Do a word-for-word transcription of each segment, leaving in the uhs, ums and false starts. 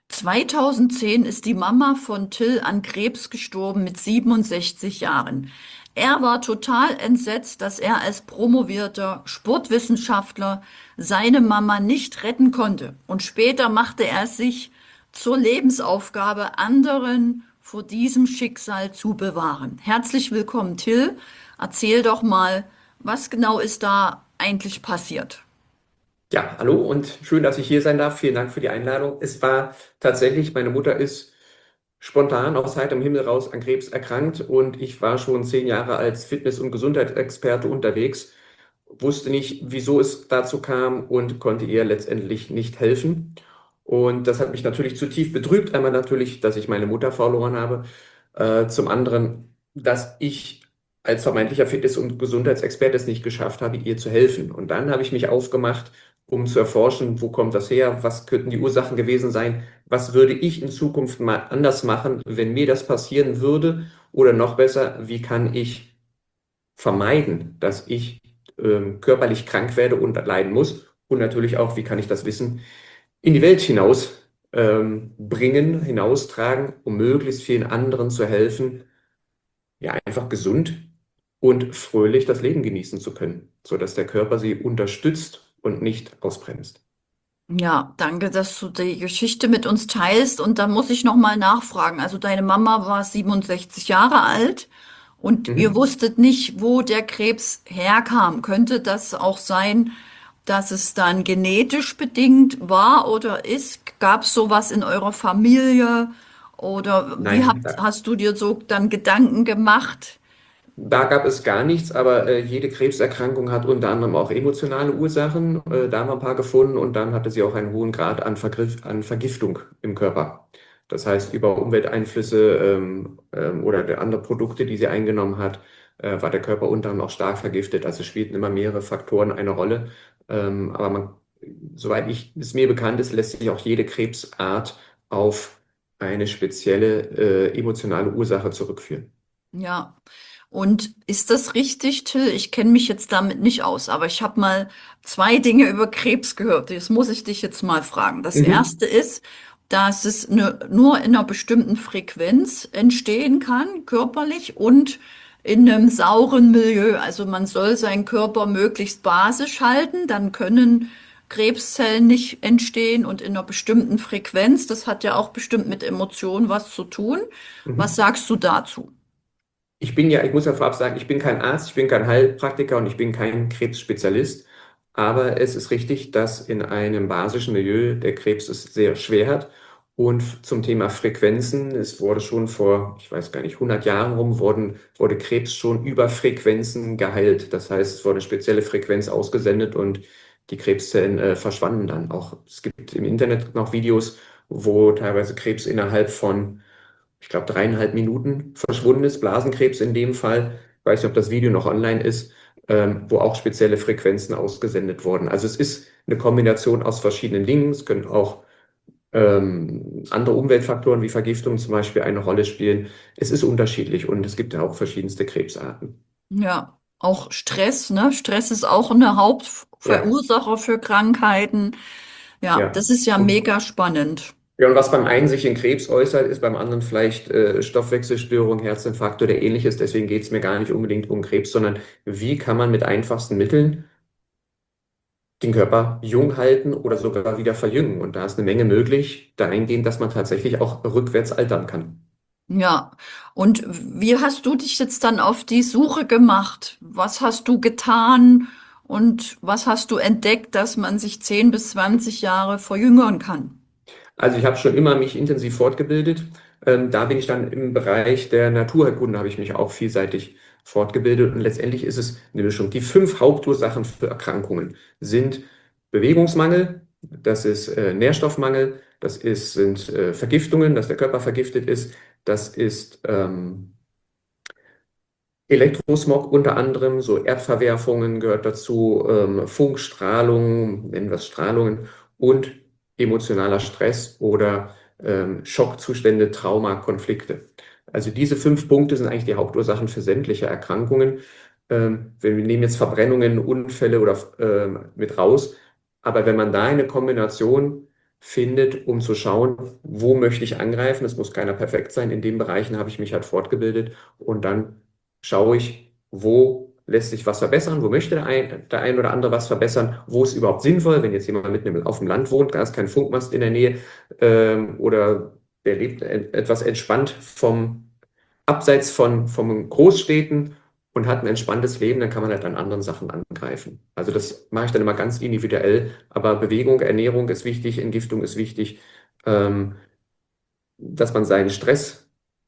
zweitausendzehn ist die Mama von Till an Krebs gestorben mit siebenundsechzig Jahren. Er war total entsetzt, dass er als promovierter Sportwissenschaftler seine Mama nicht retten konnte. Und später machte er es sich zur Lebensaufgabe, anderen vor diesem Schicksal zu bewahren. Herzlich willkommen, Till. Erzähl doch mal, was genau ist da eigentlich passiert? Ja, hallo und schön, dass ich hier sein darf. Vielen Dank für die Einladung. Es war tatsächlich, meine Mutter ist spontan aus heiterem Himmel raus an Krebs erkrankt und ich war schon zehn Jahre als Fitness- und Gesundheitsexperte unterwegs, wusste nicht, wieso es dazu kam und konnte ihr letztendlich nicht helfen. Und das hat mich natürlich zutiefst betrübt. Einmal natürlich, dass ich meine Mutter verloren habe. Äh, zum anderen, dass ich als vermeintlicher Fitness- und Gesundheitsexperte es nicht geschafft habe, ihr zu helfen. Und dann habe ich mich aufgemacht, um zu erforschen, wo kommt das her, was könnten die Ursachen gewesen sein, was würde ich in Zukunft mal anders machen, wenn mir das passieren würde, oder noch besser, wie kann ich vermeiden, dass ich ähm, körperlich krank werde und leiden muss, und natürlich auch, wie kann ich das Wissen in die Welt hinaus ähm, bringen, hinaustragen, um möglichst vielen anderen zu helfen, ja, einfach gesund und fröhlich das Leben genießen zu können, sodass der Körper sie unterstützt und nicht ausbremst. Ja, danke, dass du die Geschichte mit uns teilst. Und da muss ich noch mal nachfragen. Also deine Mama war siebenundsechzig Jahre alt und ihr Mhm. wusstet nicht, wo der Krebs herkam. Könnte das auch sein, dass es dann genetisch bedingt war oder ist? Gab es sowas in eurer Familie? Oder wie Nein, habt, da, hast du dir so dann Gedanken gemacht? da gab es gar nichts, aber äh, jede Krebserkrankung hat unter anderem auch emotionale Ursachen. Äh, da haben wir ein paar gefunden und dann hatte sie auch einen hohen Grad an, Vergriff, an Vergiftung im Körper. Das heißt, über Umwelteinflüsse ähm, ähm, oder der andere Produkte, die sie eingenommen hat, äh, war der Körper unter anderem auch stark vergiftet. Also spielten immer mehrere Faktoren eine Rolle. Ähm, aber man, soweit ich, es mir bekannt ist, lässt sich auch jede Krebsart auf eine spezielle äh, emotionale Ursache zurückführen. Ja. Und ist das richtig, Till? Ich kenne mich jetzt damit nicht aus, aber ich habe mal zwei Dinge über Krebs gehört. Das muss ich dich jetzt mal fragen. Das Mhm. erste ist, dass es ne, nur in einer bestimmten Frequenz entstehen kann, körperlich und in einem sauren Milieu. Also man soll seinen Körper möglichst basisch halten, dann können Krebszellen nicht entstehen und in einer bestimmten Frequenz. Das hat ja auch bestimmt mit Emotionen was zu tun. Was Mhm. sagst du dazu? Ich bin ja, ich muss ja vorab sagen, ich bin kein Arzt, ich bin kein Heilpraktiker und ich bin kein Krebsspezialist. Aber es ist richtig, dass in einem basischen Milieu der Krebs es sehr schwer hat. Und zum Thema Frequenzen, es wurde schon vor, ich weiß gar nicht, hundert Jahren rum, wurden, wurde Krebs schon über Frequenzen geheilt. Das heißt, es wurde eine spezielle Frequenz ausgesendet und die Krebszellen äh, verschwanden dann auch. Es gibt im Internet noch Videos, wo teilweise Krebs innerhalb von, ich glaube, dreieinhalb Minuten verschwunden ist, Blasenkrebs in dem Fall. Ich weiß nicht, ob das Video noch online ist, ähm, wo auch spezielle Frequenzen ausgesendet wurden. Also es ist eine Kombination aus verschiedenen Dingen. Es können auch ähm, andere Umweltfaktoren wie Vergiftung zum Beispiel eine Rolle spielen. Es ist unterschiedlich und es gibt ja auch verschiedenste Krebsarten. Ja, auch Stress, ne? Stress ist auch eine Ja, Hauptverursacher für Krankheiten. Ja, ja. das ist ja Und mega spannend. Ja, und was beim einen sich in Krebs äußert, ist beim anderen vielleicht äh, Stoffwechselstörung, Herzinfarkt oder ähnliches. Deswegen geht es mir gar nicht unbedingt um Krebs, sondern wie kann man mit einfachsten Mitteln den Körper jung halten oder sogar wieder verjüngen? Und da ist eine Menge möglich, dahingehend, dass man tatsächlich auch rückwärts altern kann. Ja, und wie hast du dich jetzt dann auf die Suche gemacht? Was hast du getan und was hast du entdeckt, dass man sich zehn bis zwanzig Jahre verjüngern kann? Also ich habe schon immer mich intensiv fortgebildet. Ähm, da bin ich dann im Bereich der Naturheilkunde, habe ich mich auch vielseitig fortgebildet. Und letztendlich ist es eine Mischung. Die fünf Hauptursachen für Erkrankungen sind Bewegungsmangel, das ist äh, Nährstoffmangel, das ist, sind äh, Vergiftungen, dass der Körper vergiftet ist, das ist ähm, Elektrosmog unter anderem, so Erdverwerfungen gehört dazu, ähm, Funkstrahlung, nennen wir es Strahlungen, und emotionaler Stress oder ähm, Schockzustände, Trauma, Konflikte. Also diese fünf Punkte sind eigentlich die Hauptursachen für sämtliche Erkrankungen. Ähm, wir nehmen jetzt Verbrennungen, Unfälle oder ähm, mit raus, aber wenn man da eine Kombination findet, um zu schauen, wo möchte ich angreifen. Es muss keiner perfekt sein. In den Bereichen habe ich mich halt fortgebildet und dann schaue ich, wo lässt sich was verbessern, wo möchte der ein, der ein oder andere was verbessern, wo ist überhaupt sinnvoll, wenn jetzt jemand mitten im- auf dem Land wohnt, da ist kein Funkmast in der Nähe, ähm, oder der lebt et- etwas entspannt vom abseits von, von Großstädten und hat ein entspanntes Leben, dann kann man halt an anderen Sachen angreifen. Also das mache ich dann immer ganz individuell, aber Bewegung, Ernährung ist wichtig, Entgiftung ist wichtig, ähm, dass man seinen Stress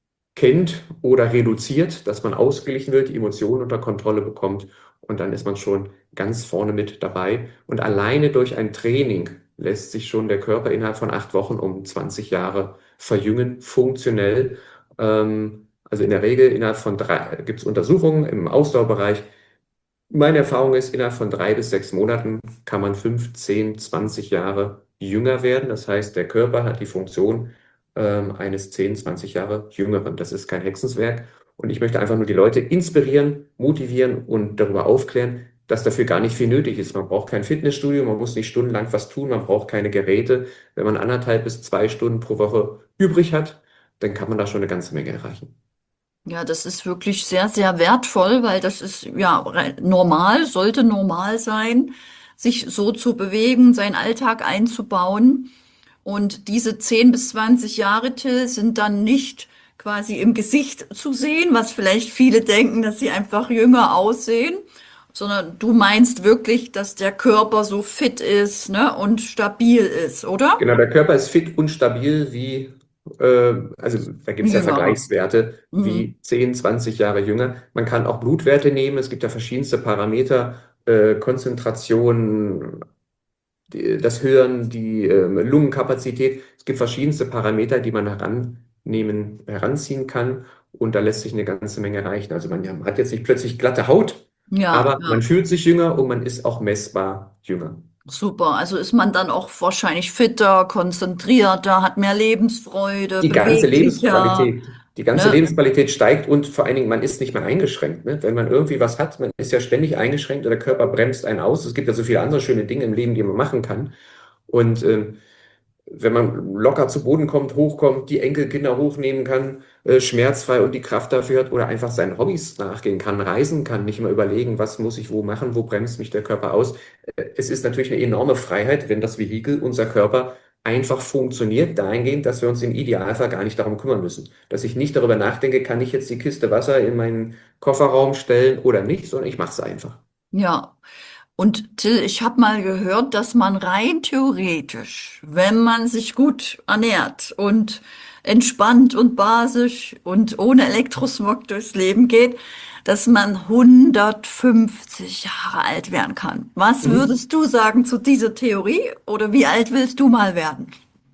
kennt oder reduziert, dass man ausgeglichen wird, die Emotionen unter Kontrolle bekommt und dann ist man schon ganz vorne mit dabei. Und alleine durch ein Training lässt sich schon der Körper innerhalb von acht Wochen um zwanzig Jahre verjüngen, funktionell. Ähm, also in der Regel innerhalb von drei gibt es Untersuchungen im Ausdauerbereich. Meine Erfahrung ist, innerhalb von drei bis sechs Monaten kann man fünf, zehn, zwanzig Jahre jünger werden. Das heißt, der Körper hat die Funktion ähm, eines zehn, zwanzig Jahre Jüngeren. Das ist kein Hexenswerk. Und ich möchte einfach nur die Leute inspirieren, motivieren und darüber aufklären, dass dafür gar nicht viel nötig ist. Man braucht kein Fitnessstudio, man muss nicht stundenlang was tun, man braucht keine Geräte. Wenn man anderthalb bis zwei Stunden pro Woche übrig hat, dann kann man da schon eine ganze Menge erreichen. Ja, das ist wirklich sehr, sehr wertvoll, weil das ist ja re- normal, sollte normal sein, sich so zu bewegen, seinen Alltag einzubauen. Und diese zehn bis zwanzig Jahre, Till, sind dann nicht quasi im Gesicht zu sehen, was vielleicht viele denken, dass sie einfach jünger aussehen, sondern du meinst wirklich, dass der Körper so fit ist, ne, und stabil ist, oder? Genau, der Körper ist fit und stabil wie, äh, also da gibt es ja Jüngerer. Vergleichswerte Mhm. wie zehn, zwanzig Jahre jünger. Man kann auch Blutwerte nehmen, es gibt ja verschiedenste Parameter, äh, Konzentration, die, das Hirn, die ähm, Lungenkapazität. Es gibt verschiedenste Parameter, die man herannehmen, heranziehen kann und da lässt sich eine ganze Menge erreichen. Also man hat jetzt nicht plötzlich glatte Haut, Ja, aber man ja. fühlt sich jünger und man ist auch messbar jünger. Super. Also ist man dann auch wahrscheinlich fitter, konzentrierter, hat mehr Lebensfreude, Die ganze beweglicher, Lebensqualität, die ganze ne? Lebensqualität steigt und vor allen Dingen, man ist nicht mehr eingeschränkt. Ne? Wenn man irgendwie was hat, man ist ja ständig eingeschränkt und der Körper bremst einen aus. Es gibt ja so viele andere schöne Dinge im Leben, die man machen kann. Und ähm, wenn man locker zu Boden kommt, hochkommt, die Enkelkinder hochnehmen kann, äh, schmerzfrei und die Kraft dafür hat oder einfach seinen Hobbys nachgehen kann, reisen kann, nicht immer überlegen, was muss ich wo machen, wo bremst mich der Körper aus. Äh, es ist natürlich eine enorme Freiheit, wenn das Vehikel, unser Körper, einfach funktioniert, dahingehend, dass wir uns im Idealfall gar nicht darum kümmern müssen. Dass ich nicht darüber nachdenke, kann ich jetzt die Kiste Wasser in meinen Kofferraum stellen oder nicht, sondern ich mache es einfach. Ja. Und Till, ich habe mal gehört, dass man rein theoretisch, wenn man sich gut ernährt und entspannt und basisch und ohne Elektrosmog durchs Leben geht, dass man hundertfünfzig Jahre alt werden kann. Was Mhm. würdest du sagen zu dieser Theorie oder wie alt willst du mal werden?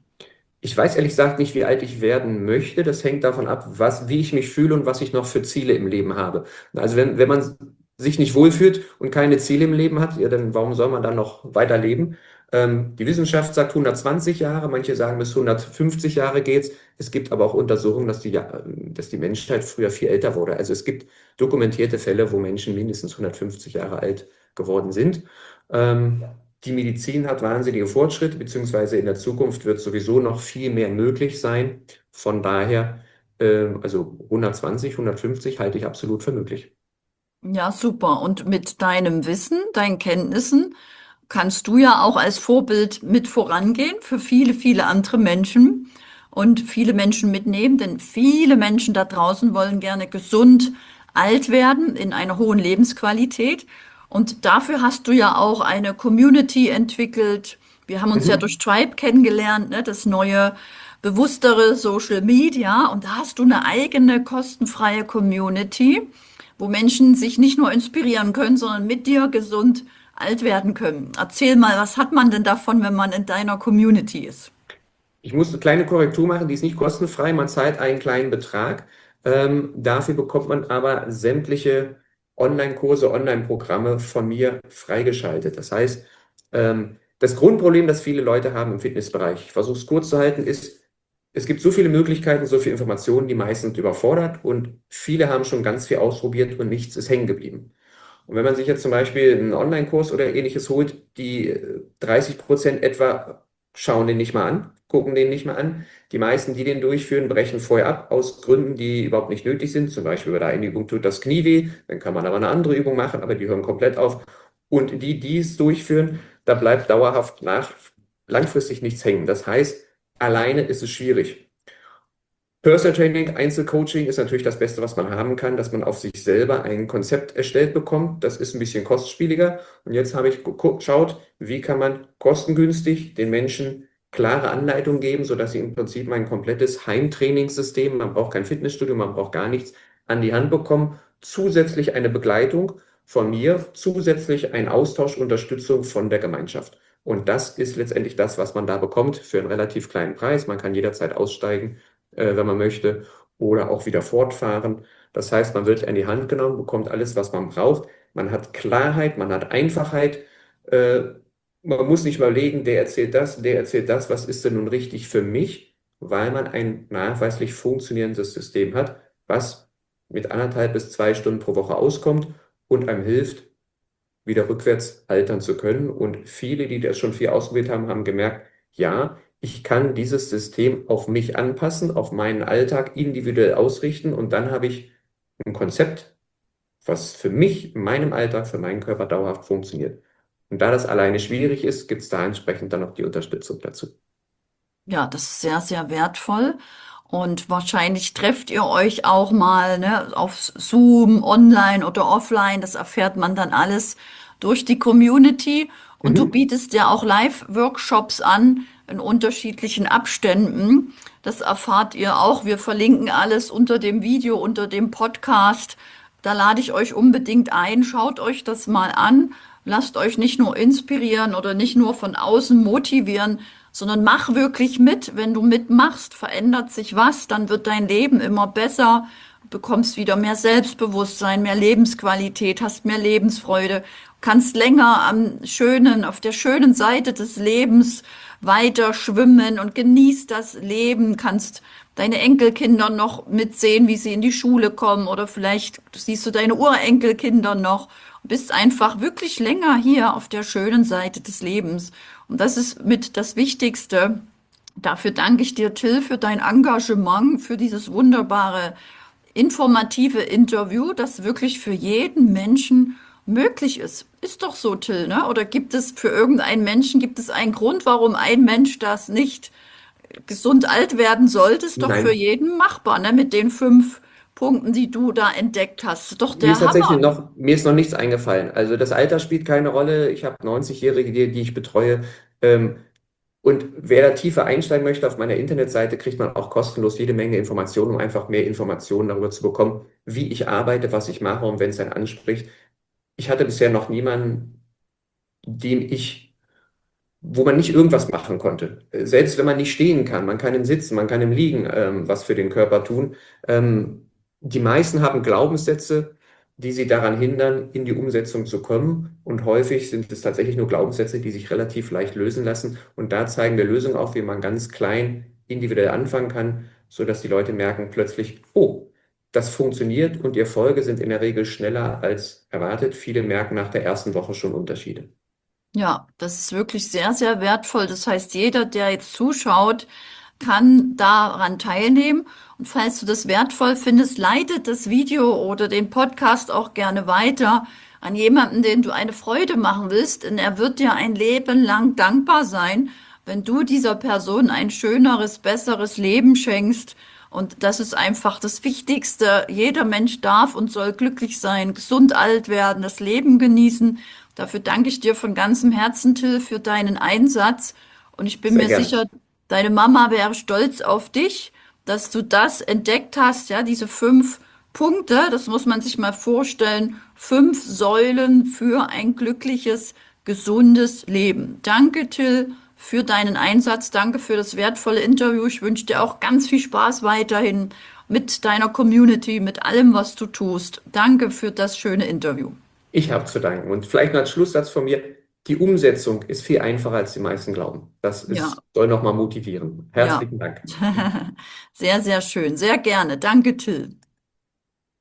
Ich weiß ehrlich gesagt nicht, wie alt ich werden möchte. Das hängt davon ab, was, wie ich mich fühle und was ich noch für Ziele im Leben habe. Also wenn, wenn man sich nicht wohlfühlt und keine Ziele im Leben hat, ja, dann warum soll man dann noch weiter leben? Ähm, die Wissenschaft sagt hundertzwanzig Jahre, manche sagen bis hundertfünfzig Jahre geht's. Es gibt aber auch Untersuchungen, dass die, ja- dass die Menschheit früher viel älter wurde. Also es gibt dokumentierte Fälle, wo Menschen mindestens hundertfünfzig Jahre alt geworden sind. Ähm, Die Medizin hat wahnsinnige Fortschritte, beziehungsweise in der Zukunft wird sowieso noch viel mehr möglich sein. Von daher, ähm, also hundertzwanzig, hundertfünfzig halte ich absolut für möglich. Ja, super. Und mit deinem Wissen, deinen Kenntnissen kannst du ja auch als Vorbild mit vorangehen für viele, viele andere Menschen und viele Menschen mitnehmen, denn viele Menschen da draußen wollen gerne gesund alt werden in einer hohen Lebensqualität. Und dafür hast du ja auch eine Community entwickelt. Wir haben uns ja Mhm. durch Tribe kennengelernt, ne, das neue, bewusstere Social Media. Und da hast du eine eigene kostenfreie Community, wo Menschen sich nicht nur inspirieren können, sondern mit dir gesund alt werden können. Erzähl mal, was hat man denn davon, wenn man in deiner Community ist? Ich muss eine kleine Korrektur machen, die ist nicht kostenfrei, man zahlt einen kleinen Betrag. Ähm, dafür bekommt man aber sämtliche Online-Kurse, Online-Programme von mir freigeschaltet. Das heißt, ähm, das Grundproblem, das viele Leute haben im Fitnessbereich, ich versuche es kurz zu halten, ist, es gibt so viele Möglichkeiten, so viele Informationen, die meisten sind überfordert und viele haben schon ganz viel ausprobiert und nichts ist hängen geblieben. Und wenn man sich jetzt zum Beispiel einen Online-Kurs oder ähnliches holt, die äh, dreißig Prozent etwa schauen den nicht mal an, gucken den nicht mal an. Die meisten, die den durchführen, brechen vorher ab aus Gründen, die überhaupt nicht nötig sind. Zum Beispiel bei der einen Übung tut das Knie weh, dann kann man aber eine andere Übung machen, aber die hören komplett auf. Und die, die es durchführen, da bleibt dauerhaft nach, langfristig nichts hängen. Das heißt, alleine ist es schwierig. Personal Training, Einzelcoaching ist natürlich das Beste, was man haben kann, dass man auf sich selber ein Konzept erstellt bekommt. Das ist ein bisschen kostspieliger. Und jetzt habe ich geschaut, wie kann man kostengünstig den Menschen klare Anleitungen geben, sodass sie im Prinzip mein komplettes Heimtrainingssystem, man braucht kein Fitnessstudio, man braucht gar nichts, an die Hand bekommen. Zusätzlich eine Begleitung von mir, zusätzlich ein Austausch, Unterstützung von der Gemeinschaft. Und das ist letztendlich das, was man da bekommt für einen relativ kleinen Preis. Man kann jederzeit aussteigen, äh, wenn man möchte, oder auch wieder fortfahren. Das heißt, man wird an die Hand genommen, bekommt alles, was man braucht. Man hat Klarheit, man hat Einfachheit. Äh, man muss nicht überlegen, der erzählt das, der erzählt das, was ist denn nun richtig für mich, weil man ein nachweislich funktionierendes System hat, was mit anderthalb bis zwei Stunden pro Woche auskommt und einem hilft, wieder rückwärts altern zu können. Und viele, die das schon viel ausprobiert haben, haben gemerkt, ja, ich kann dieses System auf mich anpassen, auf meinen Alltag individuell ausrichten und dann habe ich ein Konzept, was für mich, in meinem Alltag, für meinen Körper dauerhaft funktioniert. Und da das alleine schwierig ist, gibt es da entsprechend dann noch die Unterstützung dazu. Ja, das ist sehr, sehr wertvoll. Und wahrscheinlich trefft ihr euch auch mal, ne, auf Zoom, online oder offline. Das erfährt man dann alles durch die Community. Und du Mhm. bietest ja auch Live-Workshops an in unterschiedlichen Abständen. Das erfahrt ihr auch. Wir verlinken alles unter dem Video, unter dem Podcast. Da lade ich euch unbedingt ein. Schaut euch das mal an. Lasst euch nicht nur inspirieren oder nicht nur von außen motivieren, sondern mach wirklich mit. Wenn du mitmachst, verändert sich was, dann wird dein Leben immer besser, du bekommst wieder mehr Selbstbewusstsein, mehr Lebensqualität, hast mehr Lebensfreude, kannst länger am schönen, auf der schönen Seite des Lebens weiter schwimmen und genießt das Leben, kannst deine Enkelkinder noch mitsehen, wie sie in die Schule kommen oder vielleicht siehst du deine Urenkelkinder noch und bist einfach wirklich länger hier auf der schönen Seite des Lebens. Und das ist mit das Wichtigste. Dafür danke ich dir, Till, für dein Engagement, für dieses wunderbare, informative Interview, das wirklich für jeden Menschen möglich ist. Ist doch so, Till, ne? Oder gibt es für irgendeinen Menschen, gibt es einen Grund, warum ein Mensch das nicht gesund alt werden sollte? Ist doch für Nein, jeden machbar, ne? Mit den fünf Punkten, die du da entdeckt hast. Ist doch mir ist der tatsächlich Hammer. noch, mir ist noch nichts eingefallen. Also das Alter spielt keine Rolle. Ich habe neunzig-Jährige, die, die ich betreue. Ähm, Und wer da tiefer einsteigen möchte, auf meiner Internetseite kriegt man auch kostenlos jede Menge Informationen, um einfach mehr Informationen darüber zu bekommen, wie ich arbeite, was ich mache und wenn es einen anspricht. Ich hatte bisher noch niemanden, den ich, wo man nicht irgendwas machen konnte. Selbst wenn man nicht stehen kann, man kann im Sitzen, man kann im Liegen ähm, was für den Körper tun. Ähm, die meisten haben Glaubenssätze, die sie daran hindern, in die Umsetzung zu kommen. Und häufig sind es tatsächlich nur Glaubenssätze, die sich relativ leicht lösen lassen. Und da zeigen wir Lösungen auf, wie man ganz klein individuell anfangen kann, sodass die Leute merken plötzlich, oh, das funktioniert und die Erfolge sind in der Regel schneller als erwartet. Viele merken nach der ersten Woche schon Unterschiede. Ja, das ist wirklich sehr, sehr wertvoll. Das heißt, jeder, der jetzt zuschaut, kann daran teilnehmen. Und falls du das wertvoll findest, leitet das Video oder den Podcast auch gerne weiter an jemanden, den du eine Freude machen willst, denn er wird dir ein Leben lang dankbar sein, wenn du dieser Person ein schöneres, besseres Leben schenkst. Und das ist einfach das Wichtigste. Jeder Mensch darf und soll glücklich sein, gesund alt werden, das Leben genießen. Dafür danke ich dir von ganzem Herzen, Till, für deinen Einsatz. Und ich bin Sehr mir gerne. sicher, deine Mama wäre stolz auf dich, dass du das entdeckt hast, ja, diese fünf Punkte, das muss man sich mal vorstellen, fünf Säulen für ein glückliches, gesundes Leben. Danke, Till, für deinen Einsatz, danke für das wertvolle Interview. Ich wünsche dir auch ganz viel Spaß weiterhin mit deiner Community, mit allem, was du tust. Danke für das schöne Interview. Ich habe zu danken. Und vielleicht noch als Schlusssatz von mir, die Umsetzung ist viel einfacher, als die meisten glauben. Das Ja, ist, soll nochmal motivieren. ja. Herzlichen Dank. Sehr, sehr schön. Sehr gerne. Danke, Till.